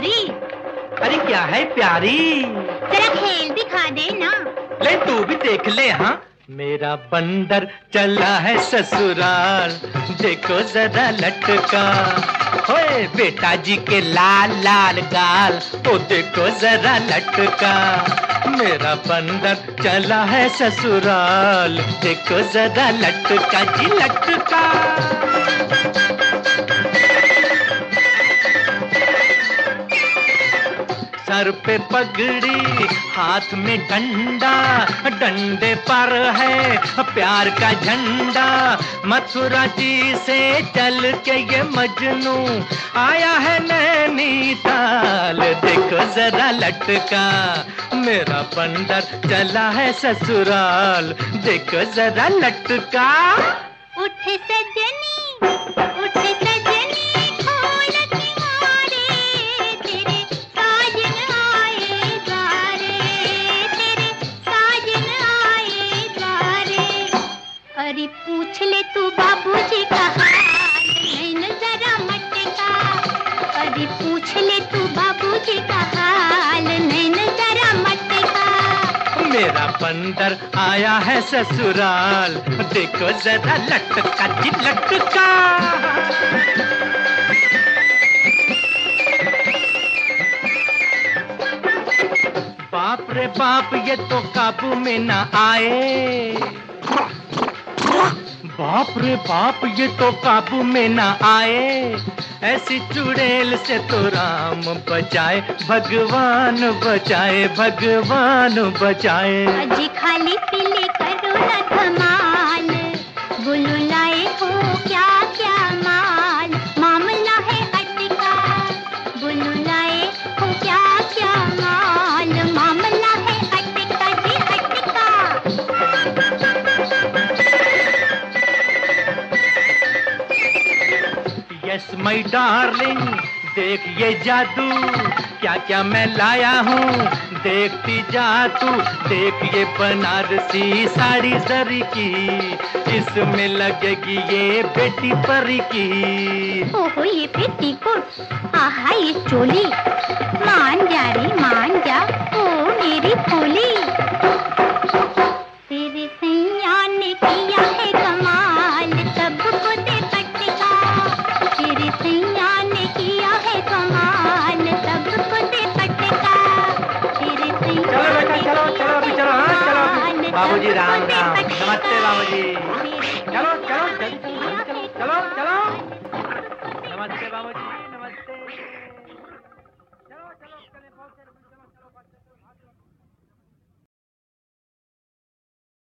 प्यारी। अरे क्या है प्यारी? जरा खेल दिखा दे ना। ले तू भी देख ले। हाँ, मेरा बंदर चला है ससुराल, देखो जरा लटका। ओए बेटा जी के लाल लाल गाल, ओ देखो जरा लटका। मेरा बंदर चला है ससुराल, देखो जरा लटका जी लटका। सर पे पगड़ी, हाथ में डंडा, डंडे पर है प्यार का झंडा। मथुरा जी से चल के ये मजनू आया है नैनीताल, देखो जरा लटका। मेरा बंदर चला है ससुराल, देखो जरा लटका। उठ सजनी, उठ सजनी, खोल किनारे, तेरे साजन आए द्वारे, तेरे साजन आए द्वारे। अरे पूछ ले तू बाबूजी का हाल, नैन जरा मटका। अरे पूछ ले तू बाबूजी का हाल, नैन जरा मटका। मेरा बंदर आया है ससुराल, देखो जरा लटका जी लटका। बाप रे बाप, ये तो काबू में ना आए। बाप रे बाप, ये तो काबू में ना आए। ऐसी चुड़ैल से तो राम बचाए, भगवान बचाए, भगवान बचाए। अजी खाली पीली करो ना धमाल, बुलु लाए हो क्या क्या माल, मामला है अटका। बुलु लाए हो क्या क्या माल, मामला है अटका जी अटका। यस माय डार्लिंग, देख ये जादू, क्या क्या मैं लाया हूँ, देखती जा तू। देख ये बनारसी साड़ी जरी की, इसमें लगेगी ये बेटी परी की। ओहो ये पेटीकोट, आहा ये चोली, मान जा रे मान जा, ओ मेरी भोली। तेरे सैया ने किया है कमाल, सबको दे पटका। तेरे सैया ने किया है कमाल, सबको दे पटका। तेरे सैया चलो बेटा, चलो चलो अभी चलो। हाँ चलो, बाबूजी राम राम, नमस्ते बाबूजी। चलो चलो जल्दी।